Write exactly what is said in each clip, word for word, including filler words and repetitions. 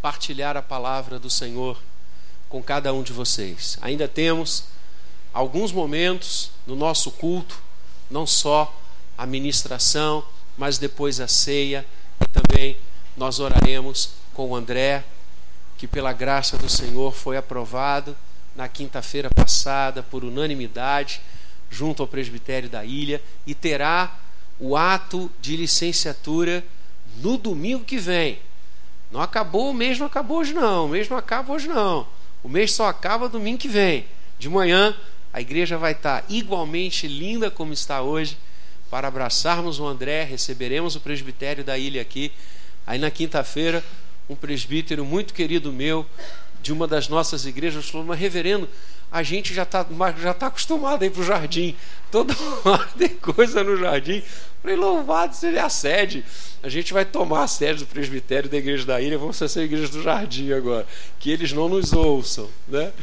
partilhar a palavra do Senhor com cada um de vocês. Ainda temos alguns momentos no nosso culto, não só a ministração, mas depois a ceia, e também nós oraremos com o André, que pela graça do Senhor foi aprovado na quinta-feira passada por unanimidade junto ao presbitério da ilha, e terá o ato de licenciatura no domingo que vem. Não acabou, o mês não acabou hoje não, o mês não acaba hoje não, o mês só acaba domingo que vem. De manhã a igreja vai estar igualmente linda como está hoje, para abraçarmos o André. Receberemos o presbitério da ilha aqui. Aí na quinta-feira, um presbítero muito querido meu, de uma das nossas igrejas, falou: mas reverendo, a gente já está já tá acostumado a ir para o jardim, toda hora tem coisa no jardim. Falei: louvado seja a sede, a gente vai tomar a sede do presbitério da igreja da ilha, vamos ser a igreja do jardim agora, que eles não nos ouçam, né?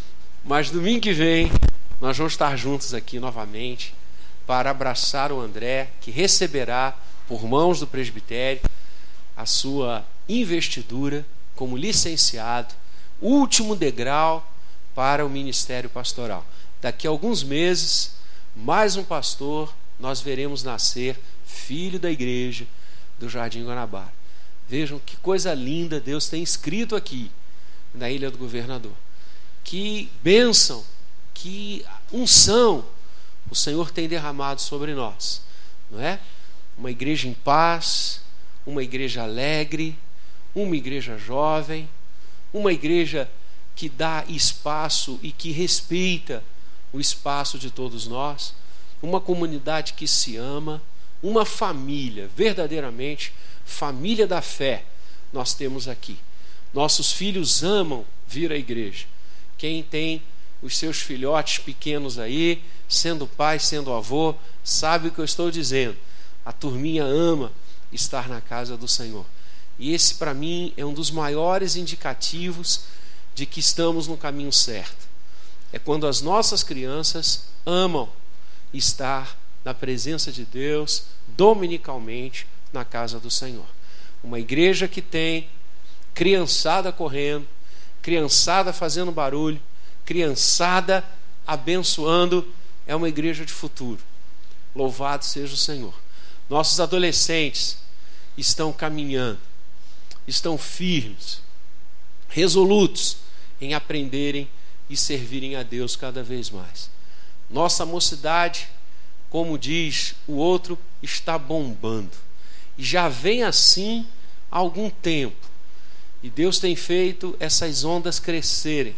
Mas domingo que vem nós vamos estar juntos aqui novamente para abraçar o André, que receberá por mãos do presbitério a sua investidura como licenciado, último degrau para o ministério pastoral. Daqui a alguns meses, mais um pastor nós veremos nascer, filho da igreja do Jardim Guanabara. Vejam que coisa linda Deus tem escrito aqui na Ilha do Governador. Que bênção, que unção o Senhor tem derramado sobre nós, não é? Uma igreja em paz, uma igreja alegre, uma igreja jovem, uma igreja que dá espaço e que respeita o espaço de todos nós, uma comunidade que se ama, uma família, verdadeiramente família da fé nós temos aqui. Nossos filhos amam vir à igreja. Quem tem os seus filhotes pequenos aí, sendo pai, sendo avô, sabe o que eu estou dizendo. A turminha ama estar na casa do Senhor. E esse, para mim, é um dos maiores indicativos de que estamos no caminho certo. É quando as nossas crianças amam estar na presença de Deus, dominicalmente, na casa do Senhor. Uma igreja que tem criançada correndo, criançada fazendo barulho, criançada abençoando, é uma igreja de futuro. Louvado seja o Senhor. Nossos adolescentes estão caminhando, estão firmes, resolutos em aprenderem e servirem a Deus cada vez mais. Nossa mocidade, como diz o outro, está bombando. E já vem assim há algum tempo. E Deus tem feito essas ondas crescerem.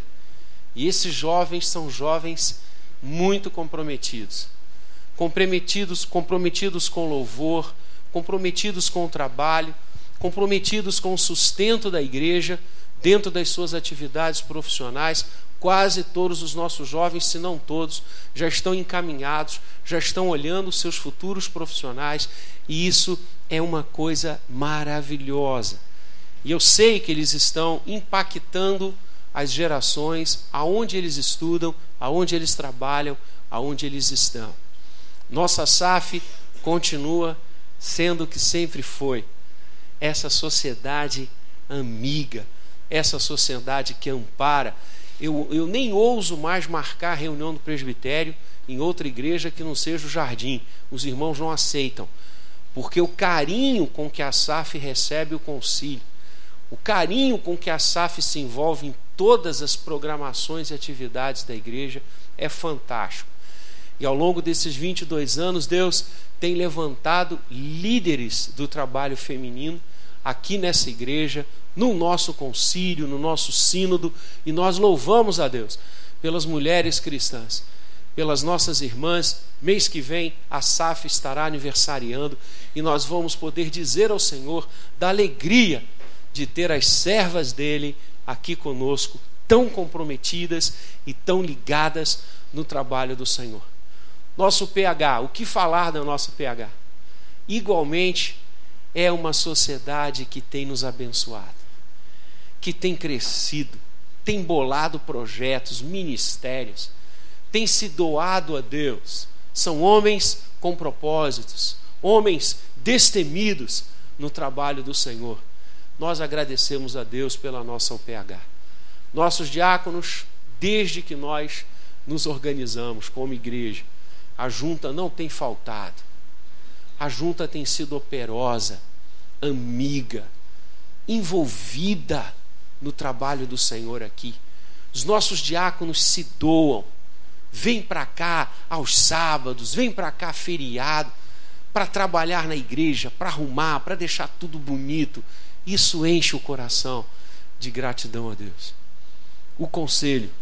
E esses jovens são jovens muito comprometidos. Comprometidos, comprometidos com louvor, comprometidos com o trabalho, comprometidos com o sustento da igreja, dentro das suas atividades profissionais. Quase todos os nossos jovens, se não todos, já estão encaminhados, já estão olhando os seus futuros profissionais, e isso é uma coisa maravilhosa. E eu sei que eles estão impactando as gerações, aonde eles estudam, aonde eles trabalham, aonde eles estão. Nossa S A F continua sendo o que sempre foi, essa sociedade amiga, essa sociedade que ampara. Eu, eu nem ouso mais marcar a reunião do presbitério em outra igreja que não seja o Jardim. Os irmãos não aceitam, porque o carinho com que a S A F recebe o concílio, o carinho com que a S A F se envolve em todas as programações e atividades da igreja é fantástico. E ao longo desses vinte e dois anos, Deus tem levantado líderes do trabalho feminino aqui nessa igreja, no nosso concílio, no nosso sínodo, e nós louvamos a Deus pelas mulheres cristãs, pelas nossas irmãs. Mês que vem a S A F estará aniversariando e nós vamos poder dizer ao Senhor da alegria de ter as servas dele aqui conosco, tão comprometidas e tão ligadas no trabalho do Senhor. Nosso P H, o que falar do nosso P H? Igualmente é uma sociedade que tem nos abençoado, que tem crescido, tem bolado projetos, ministérios, tem se doado a Deus. São homens com propósitos, homens destemidos no trabalho do Senhor. nós agradecemos a Deus pela nossa U P H. Nossos diáconos, desde que nós nos organizamos como igreja, a junta não tem faltado. A junta tem sido operosa, amiga, envolvida no trabalho do Senhor aqui. Os nossos diáconos se doam, vêm para cá aos sábados, vêm para cá feriado, para trabalhar na igreja, para arrumar, para deixar tudo bonito. Isso enche o coração de gratidão a Deus. O conselho,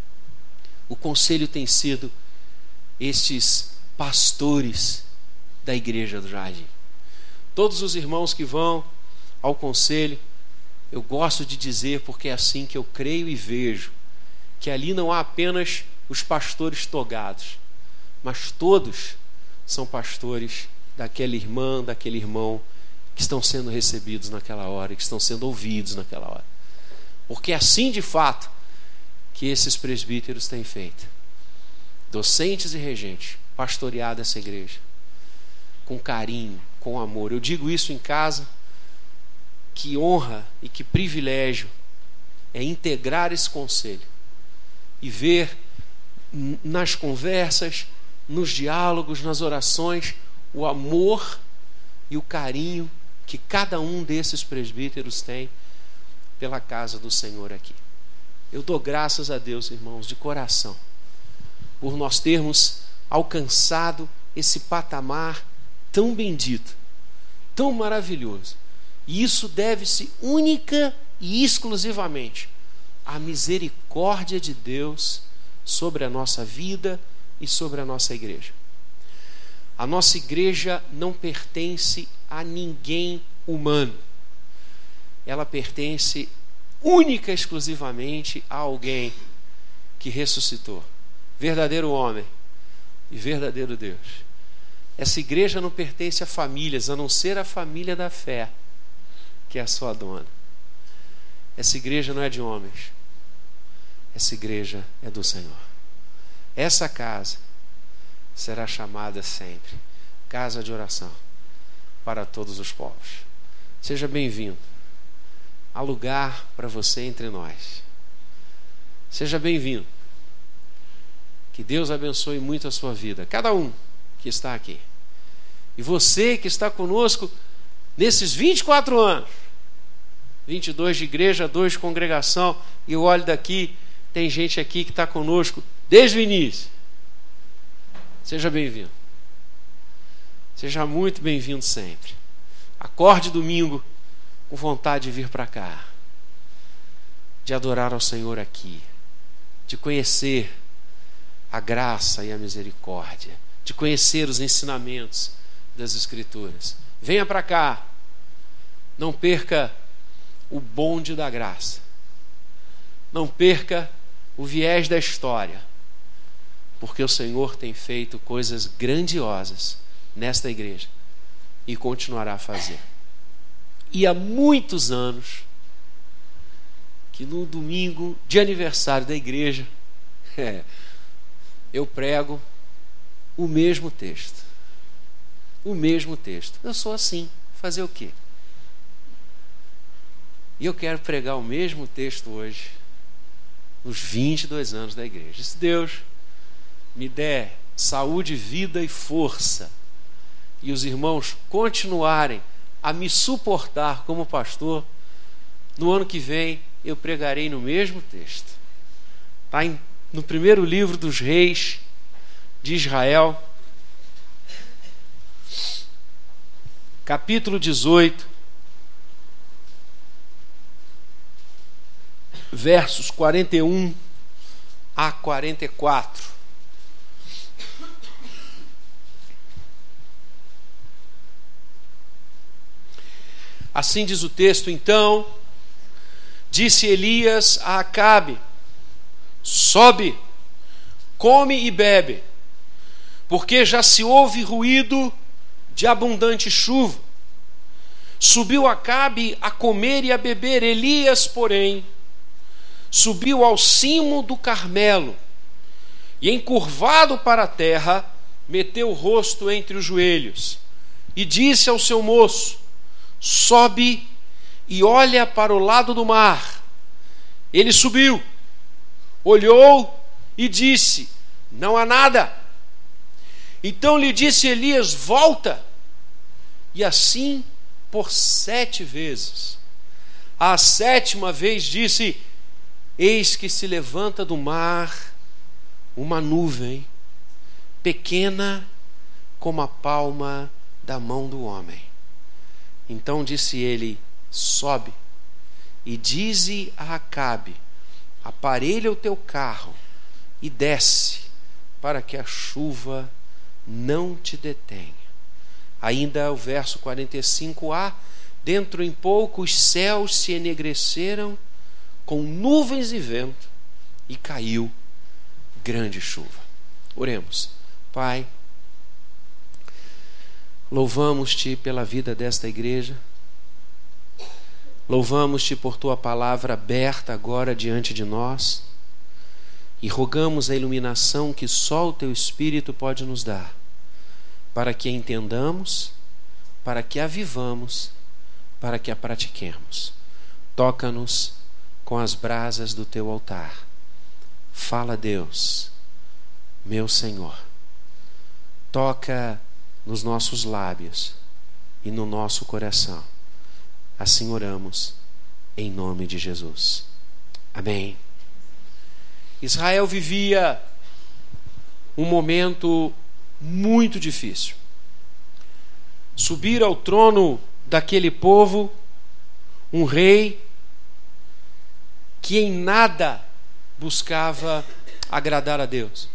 o conselho tem sido estes pastores da igreja do Jardim. Todos os irmãos que vão ao conselho, eu gosto de dizer, porque é assim que eu creio e vejo, que ali não há apenas os pastores togados, mas todos são pastores daquela irmã, daquele irmão que estão sendo recebidos naquela hora, que estão sendo ouvidos naquela hora. Porque é assim de fato que esses presbíteros têm feito. Docentes e regentes, pastoreado essa igreja com carinho, com amor. Eu digo isso em casa, que honra e que privilégio é integrar esse conselho e ver nas conversas, nos diálogos, nas orações, o amor e o carinho que cada um desses presbíteros tem pela casa do Senhor aqui. Eu dou graças a Deus, irmãos, de coração, por nós termos alcançado esse patamar tão bendito, tão maravilhoso. E isso deve-se única e exclusivamente à misericórdia de Deus sobre a nossa vida e sobre a nossa igreja. A nossa igreja não pertence a ninguém humano. Ela pertence única e exclusivamente a alguém que ressuscitou, verdadeiro homem e verdadeiro Deus. Essa igreja não pertence a famílias, a não ser a família da fé, que é a sua dona. Essa igreja não é de homens. Essa igreja é do Senhor. Essa casa será chamada sempre casa de oração para todos os povos. Seja bem-vindo. Há lugar para você entre nós. Seja bem-vindo. Que Deus abençoe muito a sua vida, cada um que está aqui. E você que está conosco nesses vinte e quatro anos, vinte e dois de igreja, dois de congregação, e eu olho daqui, tem gente aqui que está conosco desde o início. Seja bem-vindo. Seja muito bem-vindo sempre. Acorde domingo com vontade de vir para cá, de adorar ao Senhor aqui, de conhecer a graça e a misericórdia, de conhecer os ensinamentos das Escrituras. Venha para cá. Não perca o bonde da graça. Não perca o viés da história, porque o Senhor tem feito coisas grandiosas nesta igreja e continuará a fazer. E há muitos anos que no domingo de aniversário da igreja é, eu prego o mesmo texto. O mesmo texto. Eu sou assim. Fazer o quê? E eu quero pregar o mesmo texto hoje, nos vinte e dois anos da igreja. Se Deus me der saúde, vida e força, e os irmãos continuarem a me suportar como pastor, no ano que vem eu pregarei no mesmo texto. Está no primeiro livro dos reis de Israel, capítulo dezoito, versos quarenta e um a quarenta e quatro. Assim diz o texto: então disse Elias a Acabe: sobe, come e bebe, porque já se ouve ruído de abundante chuva. Subiu Acabe a comer e a beber. Elias, porém, subiu ao cimo do Carmelo e, encurvado para a terra, meteu o rosto entre os joelhos e disse ao seu moço: sobe e olha para o lado do mar. Ele subiu, olhou e disse: não há nada. Então lhe disse Elias: volta. E assim por sete vezes. A sétima vez disse: eis que se levanta do mar uma nuvem, pequena como a palma da mão do homem. Então disse ele: sobe e dize a Acabe: aparelha o teu carro e desce, para que a chuva não te detenha. Ainda o verso quarenta e cinco a: dentro em pouco os céus se enegreceram com nuvens e vento, e caiu grande chuva. Oremos. Pai, louvamos-te pela vida desta igreja, louvamos-te por tua palavra aberta agora diante de nós, e rogamos a iluminação que só o teu Espírito pode nos dar, para que a entendamos, para que a vivamos, para que a pratiquemos. Toca-nos com as brasas do teu altar. Fala, Deus, meu Senhor. Toca nos nossos lábios e no nosso coração. Assim oramos, em nome de Jesus. Amém. Israel vivia um momento muito difícil. Subir ao trono daquele povo um rei que em nada buscava agradar a Deus.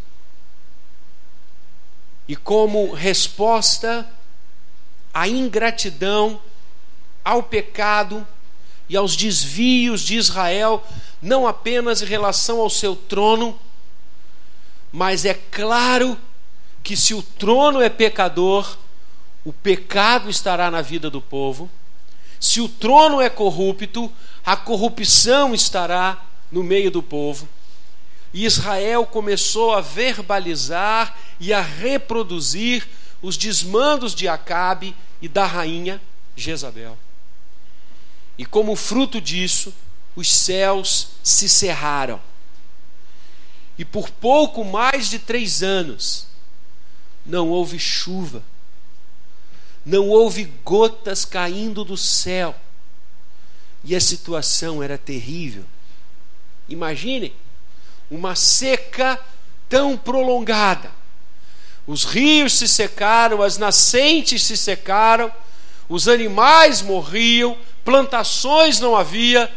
E como resposta à ingratidão, ao pecado e aos desvios de Israel, não apenas em relação ao seu trono, mas é claro que se o trono é pecador, o pecado estará na vida do povo. Se o trono é corrupto, a corrupção estará no meio do povo. E Israel começou a verbalizar e a reproduzir os desmandos de Acabe e da rainha Jezabel. E como fruto disso, os céus se cerraram. E por pouco mais de três anos, não houve chuva, não houve gotas caindo do céu. E a situação era terrível. Imaginem, uma seca tão prolongada. Os rios se secaram, as nascentes se secaram, os animais morriam, plantações não havia.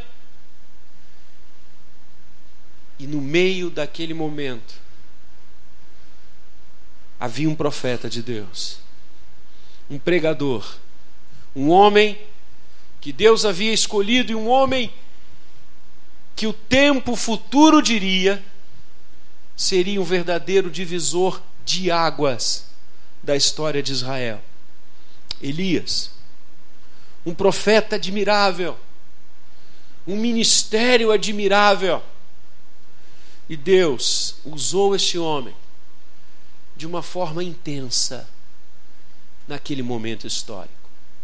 E no meio daquele momento, havia um profeta de Deus, um pregador, um homem que Deus havia escolhido, e um homem que o tempo futuro diria seria um verdadeiro divisor de águas da história de Israel. Elias, um profeta admirável, um ministério admirável. E Deus usou este homem de uma forma intensa naquele momento histórico.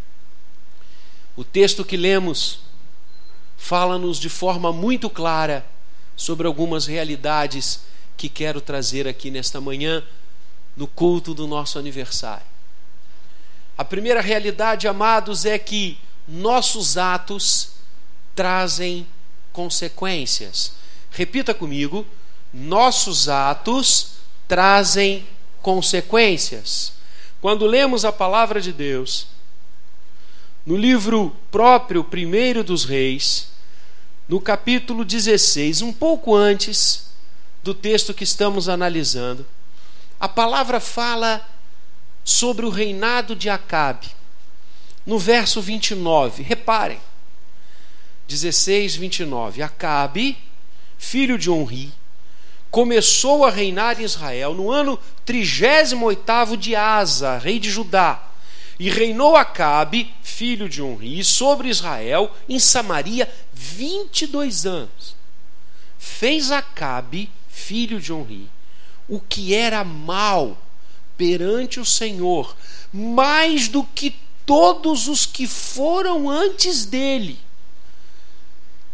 O texto que lemos fala-nos de forma muito clara sobre algumas realidades que quero trazer aqui nesta manhã, no culto do nosso aniversário. A primeira realidade, amados, é que nossos atos trazem consequências. Repita comigo: nossos atos trazem consequências. Quando lemos a palavra de Deus, no livro próprio primeiro dos Reis, no capítulo dezesseis, um pouco antes do texto que estamos analisando, a palavra fala sobre o reinado de Acabe. No verso vinte e nove, reparem, dezesseis, vinte e nove, Acabe, filho de Onri, começou a reinar em Israel no ano trigésimo oitavo de Asa, rei de Judá. E reinou Acabe, filho de Onri, sobre Israel, em Samaria, vinte e dois anos. Fez Acabe, filho de Onri, o que era mal perante o Senhor, mais do que todos os que foram antes dele,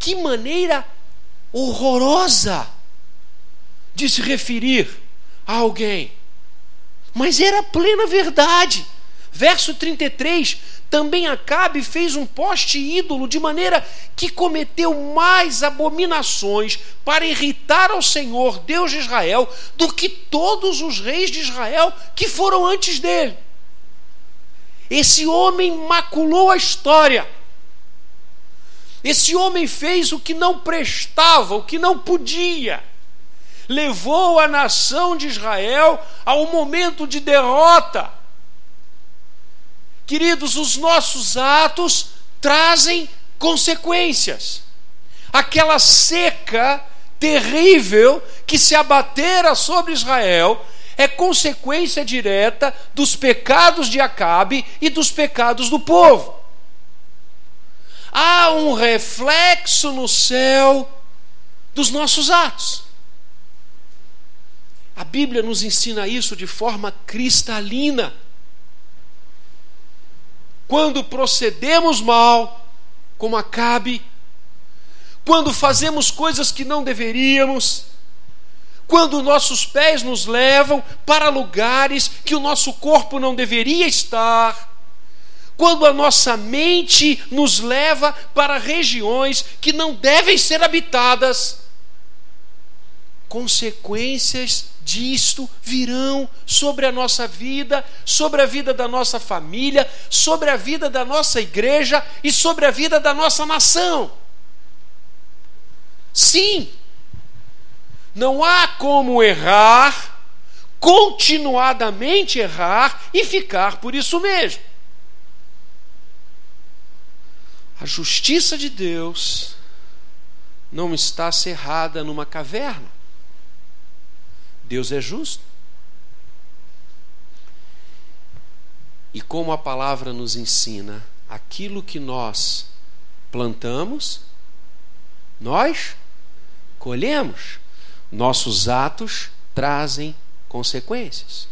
Que maneira horrorosa de se referir a alguém. Mas era plena verdade. Verso trinta e três, também Acabe fez um poste ídolo, de maneira que cometeu mais abominações para irritar ao Senhor, Deus de Israel, do que todos os reis de Israel que foram antes dele. Esse homem maculou a história. Esse homem fez o que não prestava, o que não podia. Levou a nação de Israel a um momento de derrota. Queridos, os nossos atos trazem consequências. Aquela seca terrível que se abatera sobre Israel é consequência direta dos pecados de Acabe e dos pecados do povo. Há um reflexo no céu dos nossos atos. A Bíblia nos ensina isso de forma cristalina. Quando procedemos mal, como Acabe, quando fazemos coisas que não deveríamos, quando nossos pés nos levam para lugares que o nosso corpo não deveria estar, quando a nossa mente nos leva para regiões que não devem ser habitadas, consequências disto virão sobre a nossa vida, sobre a vida da nossa família, sobre a vida da nossa igreja e sobre a vida da nossa nação. Sim, não há como errar, continuadamente errar e ficar por isso mesmo. A justiça de Deus não está cerrada numa caverna. Deus é justo. E como a palavra nos ensina, aquilo que nós plantamos, nós colhemos. Nossos atos trazem consequências.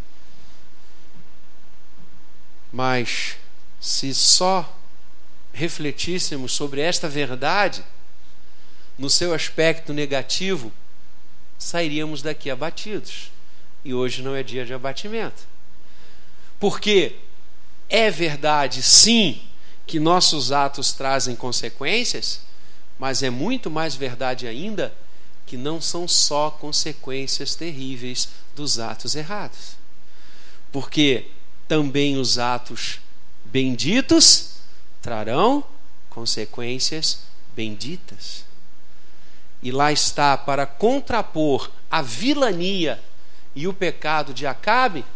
Mas se só refletíssemos sobre esta verdade no seu aspecto negativo, sairíamos daqui abatidos. E hoje não é dia de abatimento. Porque é verdade, sim, que nossos atos trazem consequências, mas é muito mais verdade ainda que não são só consequências terríveis dos atos errados. Porque também os atos benditos trarão consequências benditas. E lá está, para contrapor a vilania e o pecado de Acabe,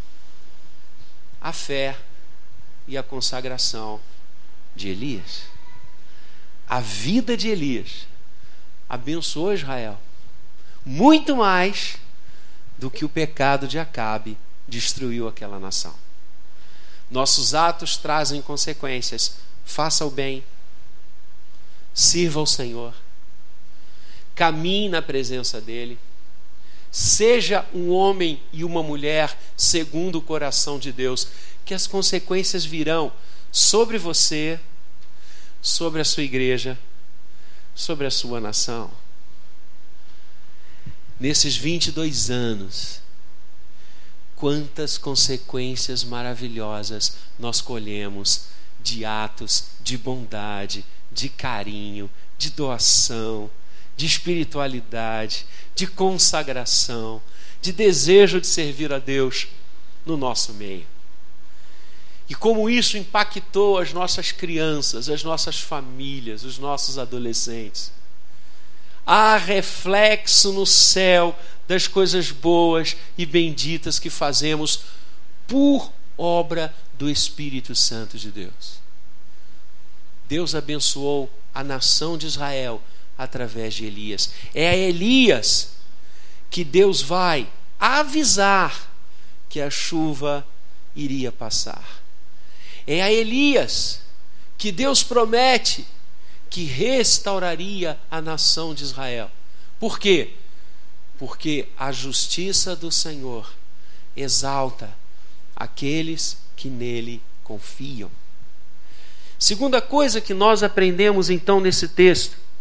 a fé e a consagração de Elias. A vida de Elias abençoou Israel muito mais do que o pecado de Acabe destruiu aquela nação. Nossos atos trazem consequências. Faça o bem, sirva ao Senhor, caminhe na presença dele, seja um homem e uma mulher segundo o coração de Deus, que as consequências virão sobre você, sobre a sua igreja, sobre a sua nação. Nesses vinte e dois anos, quantas consequências maravilhosas nós colhemos de atos de bondade, de carinho, de doação, de espiritualidade, de consagração, de desejo de servir a Deus no nosso meio. E como isso impactou as nossas crianças, as nossas famílias, os nossos adolescentes. Há reflexo no céu das coisas boas e benditas que fazemos por obra do Espírito Santo de Deus. Deus abençoou a nação de Israel através de Elias. É a Elias que Deus vai avisar que a chuva iria passar. É a Elias que Deus promete que restauraria a nação de Israel. Por quê? Porque a justiça do Senhor exalta aqueles que nele confiam. Segunda coisa que nós aprendemos então nesse texto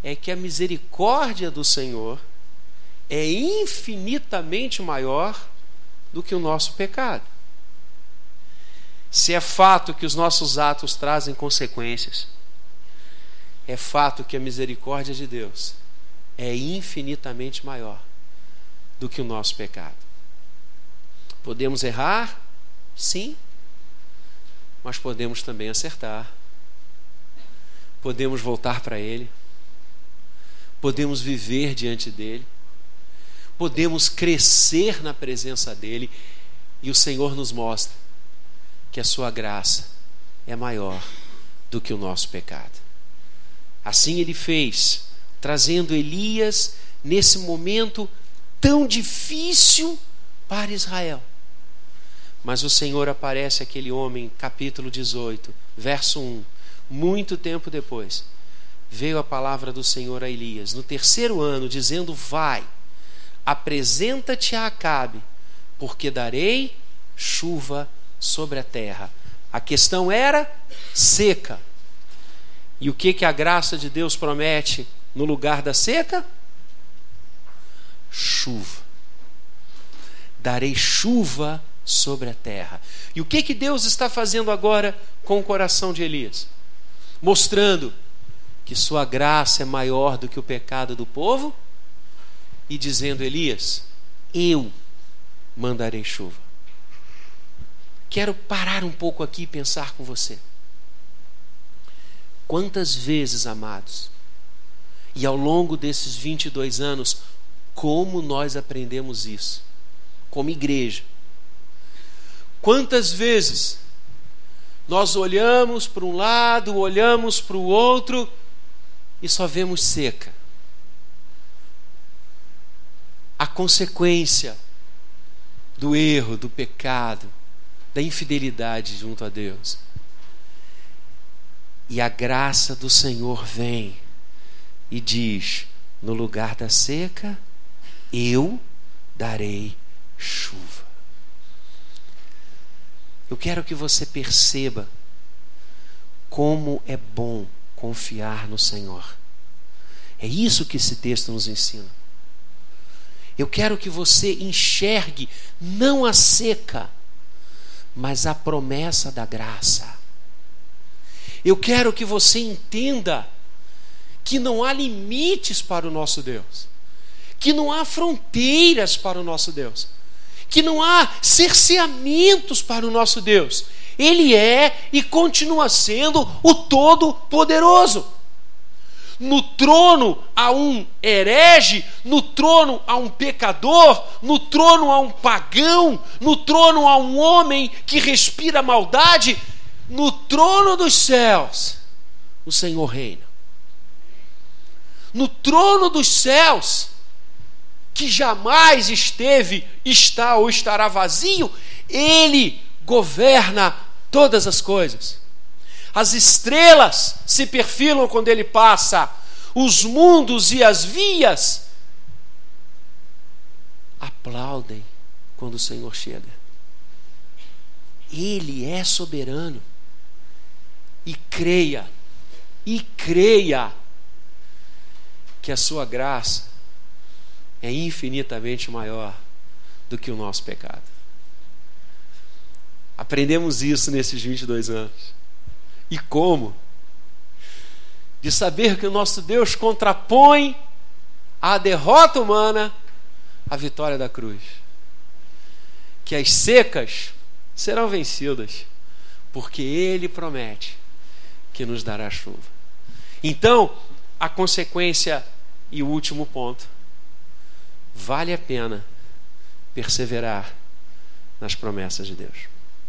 é que a misericórdia do Senhor é infinitamente maior do que o nosso pecado. Se é fato que os nossos atos trazem consequências, é fato que a misericórdia de Deus é infinitamente maior do que o nosso pecado. Podemos errar, sim, mas podemos também acertar. Podemos voltar para Ele, podemos viver diante dEle, podemos crescer na presença dEle, e o Senhor nos mostra que a sua graça é maior do que o nosso pecado. Assim Ele fez, trazendo Elias nesse momento tão difícil para Israel. Mas o Senhor aparece àquele homem, capítulo dezoito, verso um. Muito tempo depois, veio a palavra do Senhor a Elias, no terceiro ano, dizendo: vai, apresenta-te a Acabe, porque darei chuva sobre a terra. A questão era seca. E o que, que a graça de Deus promete no lugar da seca? Chuva. Darei chuva sobre a terra. E o que, que Deus está fazendo agora com o coração de Elias? Mostrando que sua graça é maior do que o pecado do povo, e dizendo: Elias, eu mandarei chuva. Quero parar um pouco aqui e pensar com você. Quantas vezes, amados, e ao longo desses vinte e dois anos, como nós aprendemos isso, como igreja? Quantas vezes nós olhamos para um lado, olhamos para o outro e só vemos seca? A consequência do erro, do pecado, da infidelidade junto a Deus. E a graça do Senhor vem e diz: no lugar da seca, eu darei chuva. Eu quero que você perceba como é bom confiar no Senhor. É isso que esse texto nos ensina. Eu quero que você enxergue não a seca, mas a promessa da graça. Eu quero que você entenda que não há limites para o nosso Deus, que não há fronteiras para o nosso Deus, que não há cerceamentos para o nosso Deus. Ele é e continua sendo o Todo-Poderoso. No trono há um herege, no trono há um pecador, no trono há um pagão, no trono há um homem que respira maldade. No trono dos céus, o Senhor reina. No trono dos céus, que jamais esteve, está ou estará vazio, Ele governa todas as coisas. As estrelas se perfilam quando Ele passa, os mundos e as vias aplaudem quando o Senhor chega. Ele é soberano. E creia, e creia que a sua graça é infinitamente maior do que o nosso pecado. Aprendemos isso nesses vinte e dois anos. E como? De saber que o nosso Deus contrapõe à derrota humana a vitória da cruz. Que as secas serão vencidas, porque Ele promete que nos dará chuva. Então, a consequência e o último ponto: vale a pena perseverar nas promessas de Deus.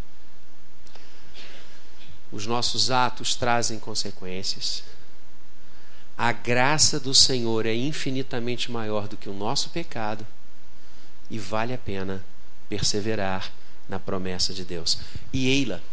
Os nossos atos trazem consequências. A graça do Senhor é infinitamente maior do que o nosso pecado, e vale a pena perseverar na promessa de Deus. E Eila,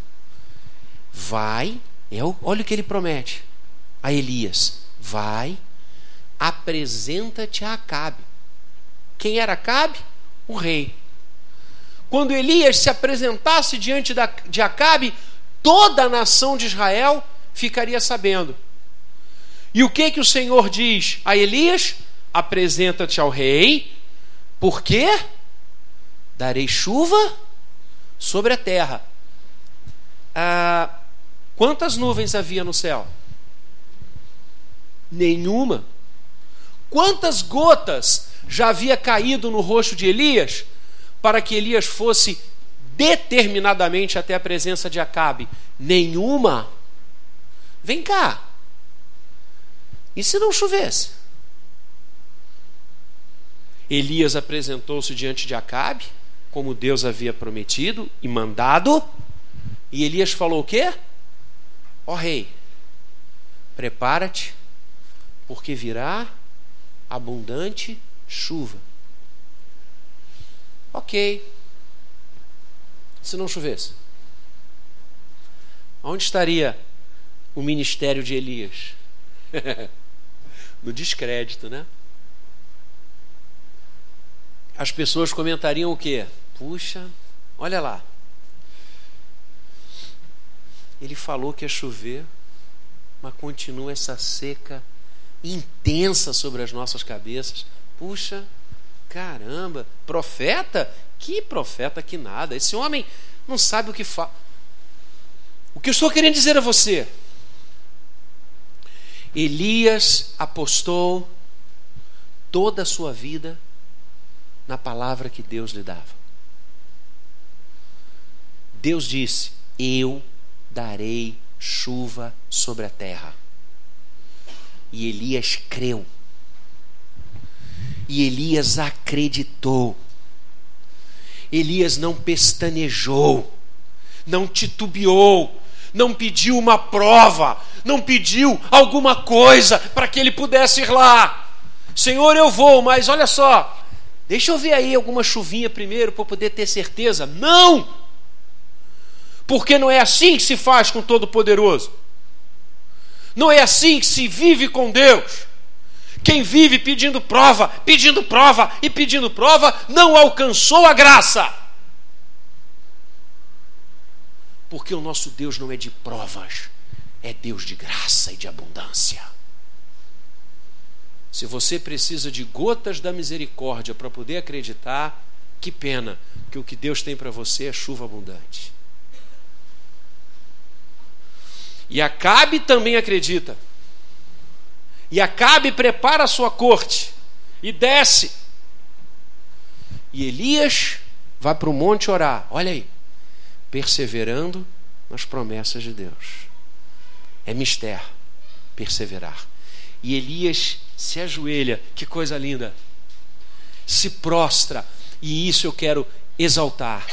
vai, é o, olha o que ele promete a Elias: vai, apresenta-te a Acabe. Quem era Acabe? O rei. Quando Elias se apresentasse diante da, de Acabe, toda a nação de Israel ficaria sabendo. E o que que o Senhor diz a Elias? Apresenta-te ao rei, porque darei chuva sobre a terra. Ah, quantas nuvens havia no céu? Nenhuma. Quantas gotas já havia caído no rosto de Elias para que Elias fosse determinadamente até a presença de Acabe? Nenhuma. Vem cá. E se não chovesse? Elias apresentou-se diante de Acabe, como Deus havia prometido e mandado, e Elias falou o quê? Ó rei, prepara-te, porque virá abundante chuva. Ok. Se não chovesse, onde estaria o ministério de Elias? No descrédito, né? As pessoas comentariam o quê? Puxa, olha lá. Ele falou que ia chover, mas continua essa seca intensa sobre as nossas cabeças. Puxa, caramba, profeta? Que profeta que nada. Esse homem não sabe o que fala. O que eu estou querendo dizer a você? Elias apostou toda a sua vida na palavra que Deus lhe dava. Deus disse: eu darei chuva sobre a terra. E Elias creu. E Elias acreditou. Elias não pestanejou, não titubeou, não pediu uma prova, não pediu alguma coisa para que ele pudesse ir lá. Senhor, eu vou, mas olha só, deixa eu ver aí alguma chuvinha primeiro para eu poder ter certeza. Não! Porque não é assim que se faz com o Todo-Poderoso. Não é assim que se vive com Deus. Quem vive pedindo prova, pedindo prova e pedindo prova, não alcançou a graça. Porque o nosso Deus não é de provas, é Deus de graça e de abundância. Se você precisa de gotas da misericórdia para poder acreditar, que pena, que o que Deus tem para você é chuva abundante. E Acabe também acredita. E Acabe prepara a sua corte e desce. E Elias vai para o monte orar. Olha aí, perseverando nas promessas de Deus. É mistério perseverar. E Elias se ajoelha, que coisa linda, se prostra, e isso eu quero exaltar.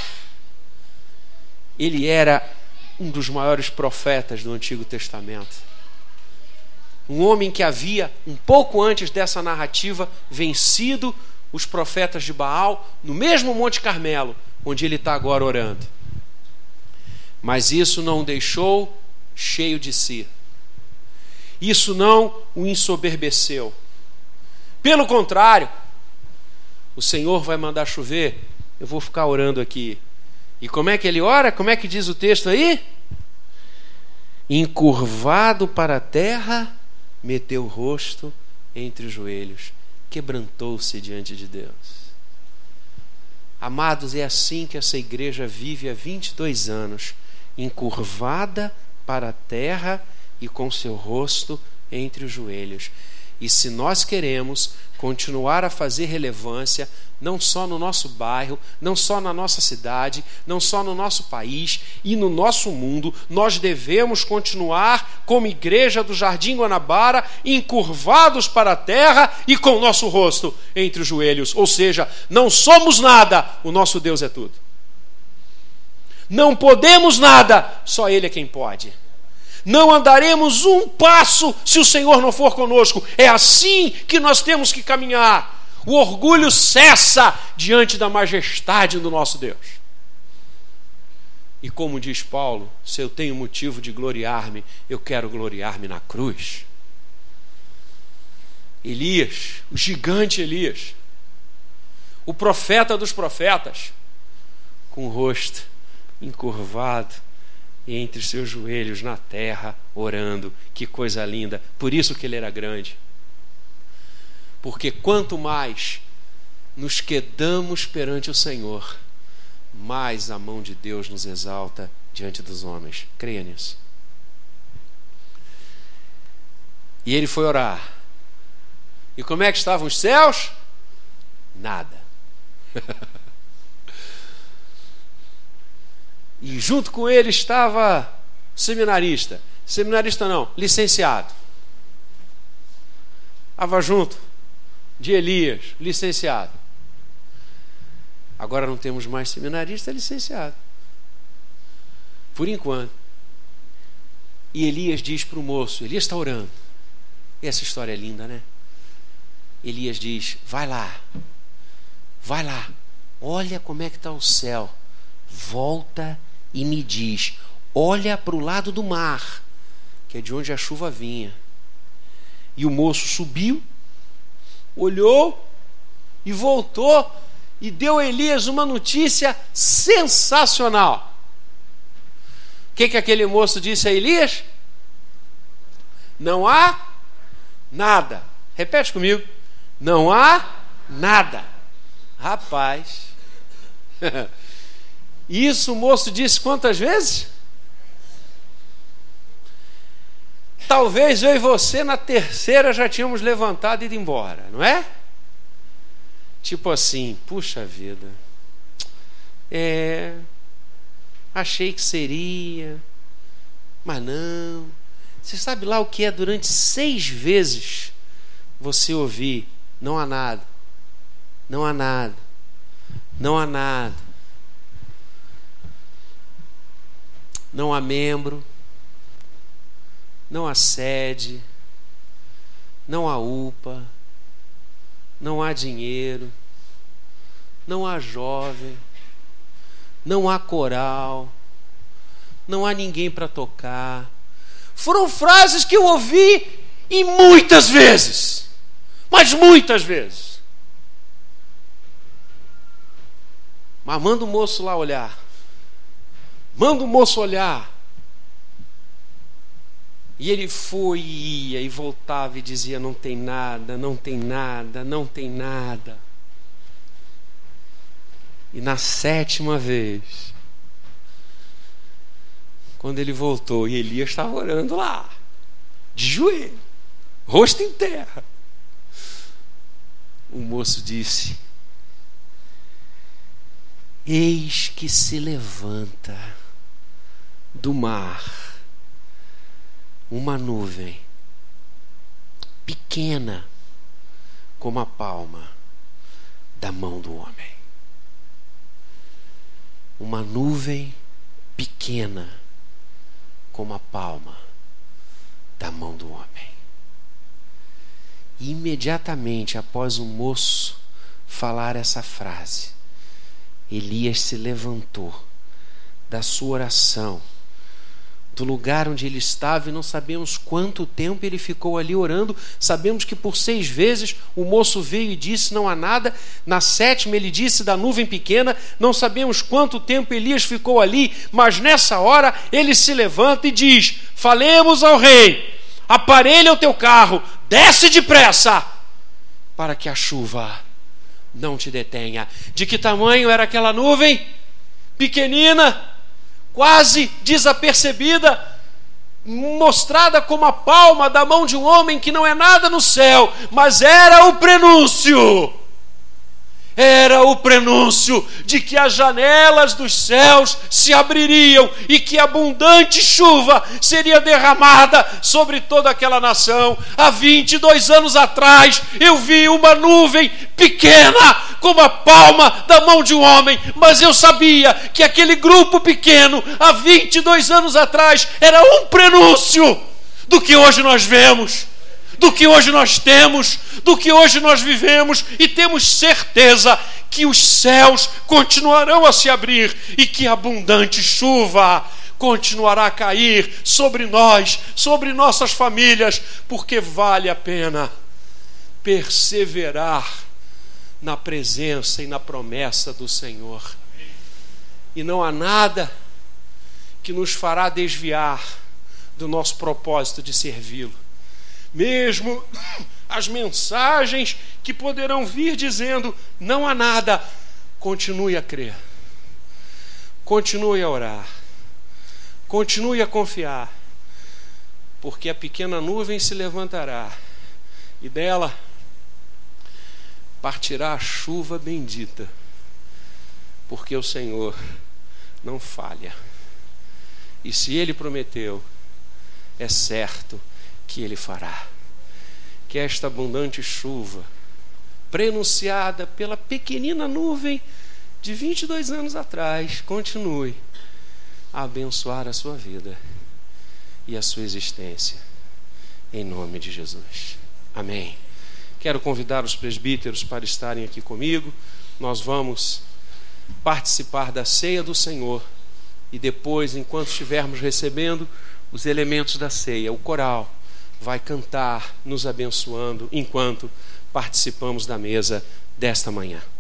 Ele era um dos maiores profetas do Antigo Testamento. Um homem que havia, um pouco antes dessa narrativa, vencido os profetas de Baal no mesmo Monte Carmelo, onde ele está agora orando. Mas isso não o deixou cheio de si. Isso não o ensoberbeceu. Pelo contrário, o Senhor vai mandar chover, eu vou ficar orando aqui. E como é que ele ora? Como é que diz o texto aí? Encurvado para a terra, meteu o rosto entre os joelhos, quebrantou-se diante de Deus. Amados, é assim que essa igreja vive há vinte e dois anos, encurvada para a terra e com seu rosto entre os joelhos. E se nós queremos continuar a fazer relevância, não só no nosso bairro, não só na nossa cidade, não só no nosso país e no nosso mundo, nós devemos continuar como igreja do Jardim Guanabara, encurvados para a terra e com o nosso rosto entre os joelhos. Ou seja, não somos nada, o nosso Deus é tudo. Não podemos nada, só Ele é quem pode. Não andaremos um passo se o Senhor não for conosco. É assim que nós temos que caminhar. O orgulho cessa diante da majestade do nosso Deus. E como diz Paulo, se eu tenho motivo de gloriar-me, eu quero gloriar-me na cruz. Elias, o gigante Elias, o profeta dos profetas, com o rosto encurvado entre seus joelhos na terra, orando. Que coisa linda. Por isso que ele era grande. Porque quanto mais nos quedamos perante o Senhor, mais a mão de Deus nos exalta diante dos homens. Creia nisso. E ele foi orar. E como é que estavam os céus? Nada. E junto com ele estava seminarista. Seminarista não, licenciado. Estava junto de Elias, licenciado. Agora não temos mais seminarista, é licenciado. Por enquanto. E Elias diz para o moço, Elias está orando. E essa história é linda, né? Elias diz, vai lá, vai lá, olha como é que está o céu, volta e me diz, olha para o lado do mar, que é de onde a chuva vinha. E o moço subiu, olhou e voltou e deu a Elias uma notícia sensacional. O que que aquele moço disse a Elias? Não há nada. Repete comigo. Não há nada. Rapaz. Isso o moço disse quantas vezes? Talvez eu e você na terceira já tínhamos levantado e ido embora, não é? Tipo assim, puxa vida. É, achei que seria, mas não. Você sabe lá o que é durante seis vezes você ouvir, não há nada, não há nada, não há nada, não há membro, não há sede, não há U P A, não há dinheiro, não há jovem, não há coral, não há ninguém para tocar. Foram frases que eu ouvi e muitas vezes, mas muitas vezes. Mas manda o moço lá olhar, manda o moço olhar. E ele foi e ia e voltava e dizia, não tem nada, não tem nada, não tem nada. E na sétima vez, quando ele voltou, e Elias estava orando lá, de joelho, rosto em terra, o moço disse, eis que se levanta do mar uma nuvem pequena como a palma da mão do homem. Uma nuvem pequena como a palma da mão do homem. E imediatamente após o moço falar essa frase, Elias se levantou da sua oração, do lugar onde ele estava, e não sabemos quanto tempo ele ficou ali orando. Sabemos que por seis vezes o moço veio e disse, não há nada. Na sétima ele disse da nuvem pequena. Não sabemos quanto tempo Elias ficou ali, mas nessa hora ele se levanta e diz, falemos ao rei, aparelha o teu carro, desce depressa, para que a chuva não te detenha. De que tamanho era aquela nuvem? Pequenina, quase desapercebida, mostrada como a palma da mão de um homem que não é nada no céu, mas era o prenúncio, era o prenúncio de que as janelas dos céus se abririam e que abundante chuva seria derramada sobre toda aquela nação. Há vinte e dois anos atrás eu vi uma nuvem pequena como a palma da mão de um homem, mas eu sabia que aquele grupo pequeno há vinte e dois anos atrás era um prenúncio do que hoje nós vemos, do que hoje nós temos, do que hoje nós vivemos, e temos certeza que os céus continuarão a se abrir e que abundante chuva continuará a cair sobre nós, sobre nossas famílias, porque vale a pena perseverar na presença e na promessa do Senhor. E não há nada, que nos fará desviar do nosso propósito de servi-lo. Mesmo as mensagens que poderão vir dizendo não há nada, continue a crer, continue a orar, continue a confiar, porque a pequena nuvem se levantará e dela partirá a chuva bendita, porque o Senhor não falha. E se Ele prometeu, é certo que Ele fará. Que esta abundante chuva, prenunciada pela pequenina nuvem de vinte e dois anos atrás, continue a abençoar a sua vida e a sua existência, em nome de Jesus. Amém. Quero convidar os presbíteros para estarem aqui comigo. Nós vamos participar da ceia do Senhor e depois, enquanto estivermos recebendo os elementos da ceia, o coral vai cantar nos abençoando enquanto participamos da mesa desta manhã.